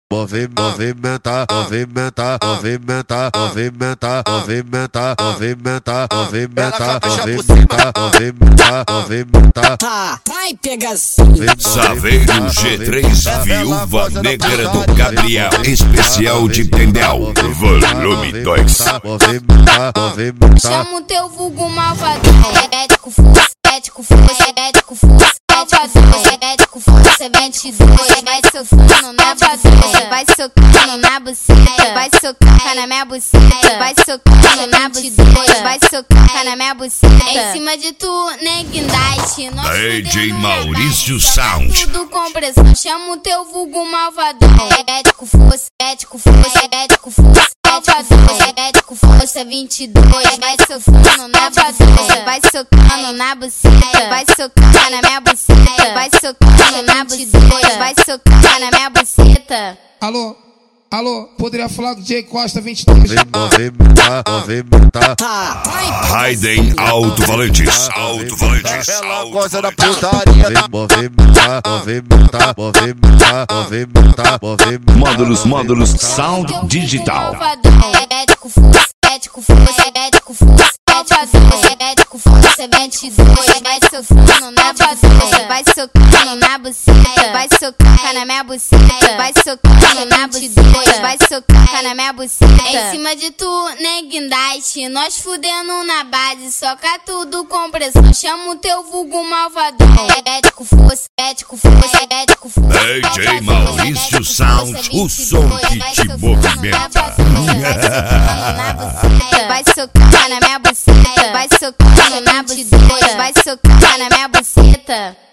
movimenta, movimenta, movimenta, movimenta, movimenta, movimenta, movimenta, movimenta, movimenta. Vai pegação. Saveiro G3, Viúva Negra do Gabriel, especial de Tendel, volume 2. Chama o teu vulgo malvadão. Ético força, ético força, ético força. Ético força, 22. Vai socando na buceta, vai socando na buceta, vai socar na minha buceta, vai socando na buceta, vai socar na minha buceta. Em cima de tu, neguindade. DJ Maurício Sound. Tudo com pressão. Chama o teu vulgo malvadão. Ético força, ético força, ético força. Ético força, 22. Vai socando na buceta, vai socando na buceta, vai socar na minha buceta, vai socando na buceta, vai socar na minha buceta. Alô, alô, poderia falar do J Costa 22? Raiden Alto-Valentis, Alto-Valentis. Ela gosta da putaria. Módulos Sound Digital. Ético força, ético força, ético força. Ético força, 22. Vai socando na buceta, vai socando na buceta, vai socar na minha buceta, vai socando na buceta, vai socar na minha buceta. Em cima de tu, neguindade, nós fudendo na base, soca tudo com pressão. Chama o teu vulgo malvadão. Ético força, ético força, ético força. DJ Maurício Sound, o som que te movimenta. Vai socar na minha buceta, vai socar na buceta, vai socar na minha buceta.